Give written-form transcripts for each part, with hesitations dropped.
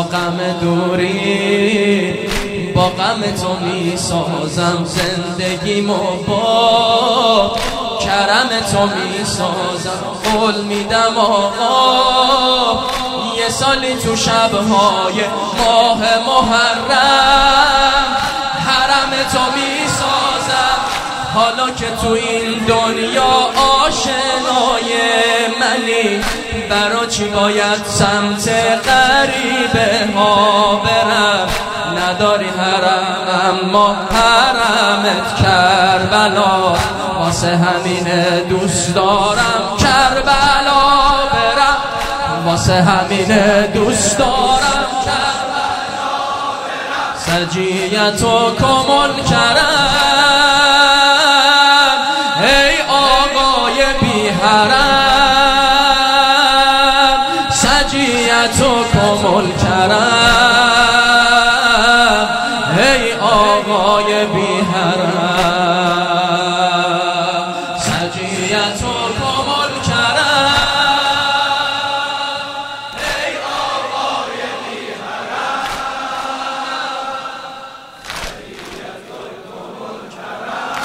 غم دوری، با غم تو می سازم زندگیمو، با کرم تو می سازم. قول میدم آقا یه سالی تو شبهای ماه محرم حرم تو می سازم. حالا که تو این دنیا آشنای منی، برا چی باید سمت غریبه ها برم؟ نداری حرم اما حرمت کربلا، واسه همینه دوست دارم کربلا برم، واسه همینه دوست دارم کربلا برم. سجیت و کمل کرم ای آقای بی حرم، سجیت و کمل کرم ای آقای بی حرم، سجیت و کمل کرم ای آقای بی حرم، سجیت و کمل کرم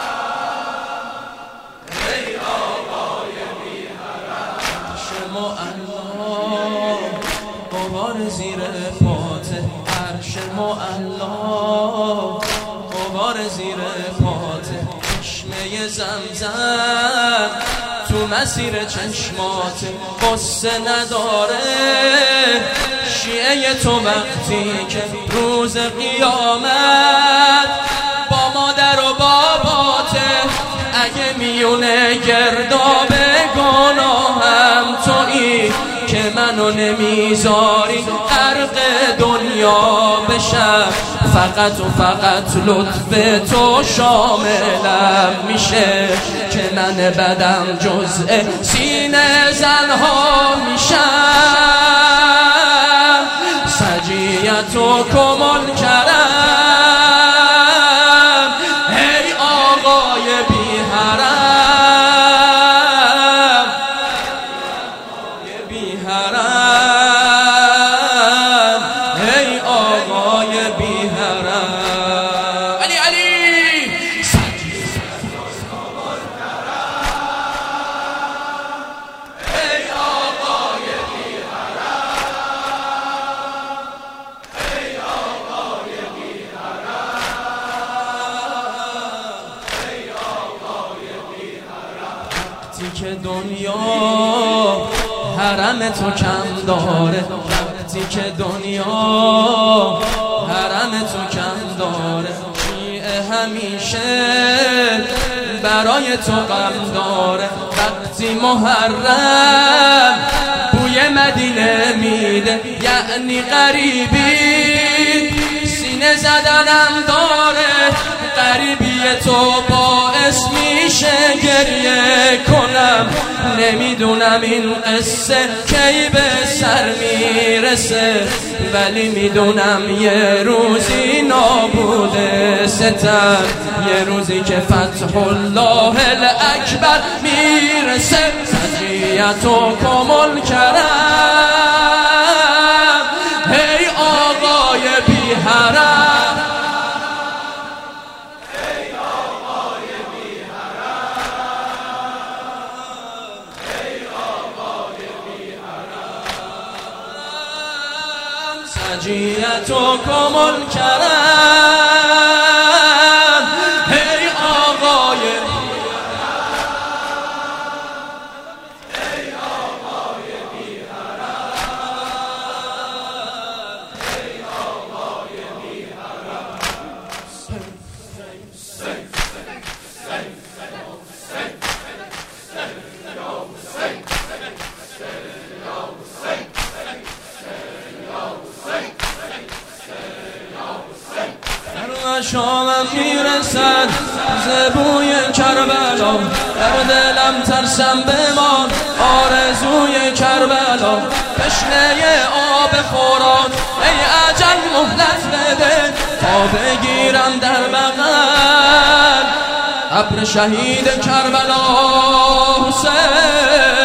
ای آقای بی حرم. شما الله غبار زیر پاته، عرش الله غبار زیر پاته، چشمه زمزم تو مسیر چشمات، قصه نداره شیعه تو وقتی که روز قیامت با مادر و باباته، اگه میونه گرداب گناهم تویی که منو نمیذاری غرق دنیا بشم، فقط و فقط لطف تو شاملم میشه که من بدم جزء سینه زنها میشم. سجیت و کمل کرم ای آقای بی حرم، بی حرم ای آقای بی حرم. علی علی سجیت و کمل کرم ای آقای بی حرم، ای آقای بی حرم، ای آقای بی حرم. وقتی که دنیا حرم تو کم داره، وقتی که دنیا حرم تو کم داره، شیعه همیشه برای تو غم داره. وقتی محرم بوی مدینه میده یعنی غریبی، سینه زدنم داره غریبی تو باعث میشه گریه کنم. نمیدونم این قصه کی به سر میرسه، ولی میدونم یه روزی نابوده ستم، یه روزی که فتح الله الاکبر میرسه. سجیت و کمل کرم ای آقای بی حرم، سجیت و کمل کرم ای آقای بی حرم، ای آقای بی حرم، ای آقای بی شامم میرسد زبوی کربلا، در دلم ترسم بمان آرزوی کربلا. تشنه آب خوران ای اجل مهلت بده تا بگیرم در بغل قبر شهید کربلا حسین.